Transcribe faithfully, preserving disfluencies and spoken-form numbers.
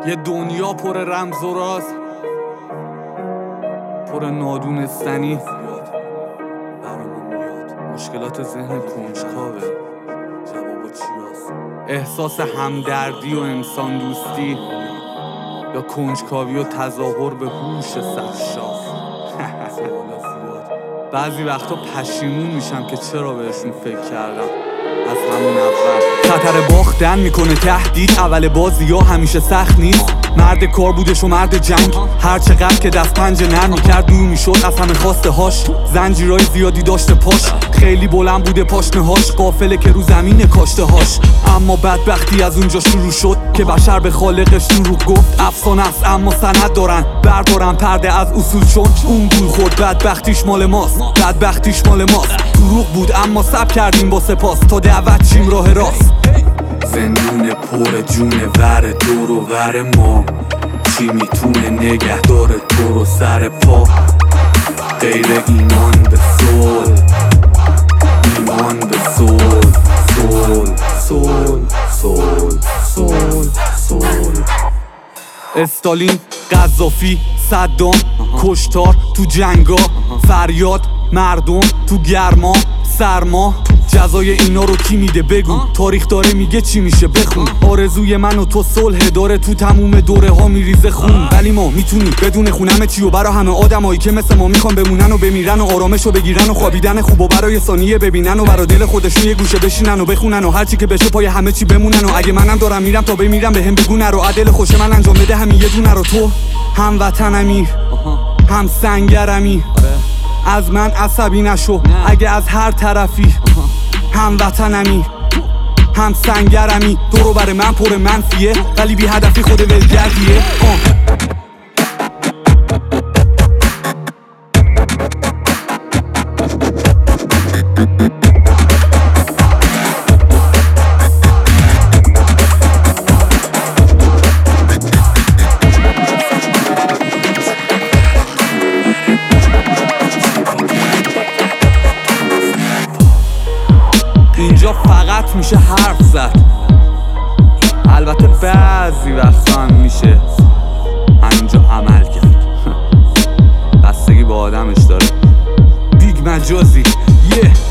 یه دنیا پر رمز و راز، پر نادونستنی برامون میاد. مشکلات ذهن کنجکاوه، جوابا چی هست؟ احساس همدردی و انسان دوستی یا کنجکاوی و تظاهر به هوش سرشاخ. بعضی وقتا پشیمون میشم که چرا بهشون فکر کردم از همون اول. خطر باختن میکنه تهدید، اول بازی ها همیشه سخت نیست. مرد کار بودش و مرد جنگ، هر چقدر که دست پنجه نرم میکرد دور میشد از همه خواسته هاش. زنجیرای زیادی داشته پاش، خیلی بلند بوده پاشنه هاش، قافله که رو زمین کاشته هاش. اما بدبختی از اونجا شروع شد که بشر به خالقش دروغ گفت. افسانه است اما سند دارن، بردارن پرده از اصول چون اون گول خورد. بدبختیش مال ماست، بدبختیش مال ماست. دروغ بود اما صبر کردیم با سپاس تا دعوت چیم راه راست. زندون پر جون ور دور و ور ما، چی میتونه نگه داره تو رو سر پا؟ غیر ایمان به صلح، ایمان به صلح، صلح صلح صلح صلح صلح. استالین، قذافی، صدام، کشتار تو جنگا، فریاد مردم تو گرما سرما. جزای اینا رو کی میده بگو؟ تاریخ داره میگه چی میشه بخون. آرزوی من و تو صلح داره، تو تموم دوره ها میریزه خون. ولی ما میتونیم بدون خونم چی و برا همه آدمایی که مثل ما میخوان بمونن و بمیرن و آرامش رو بگیرن و خوابیدن خوب و برای ثانیه ببینن و برا دل خودشون یه گوشه بشینن و بخونن و هرچی که بشه پای همه چی بمونن. و اگه منم دارم میرم تا بمیرم بهم بگو نرو، عدل خوش من انجام بده همین یه دونه رو. تو هم وطنمی هم سنگرمی، از من عصبی نشو اگه از هر طرفی. هم وطنمی هم سنگرمی، دورو بر من پر منفیه ولی بی هدفی خود ولگردیه. اینجا فقط میشه حرف زد، البته بعضی وقتا هم میشه همینجا عمل کرد. بستگی با آدمش داره. بیگ مجازی یه yeah.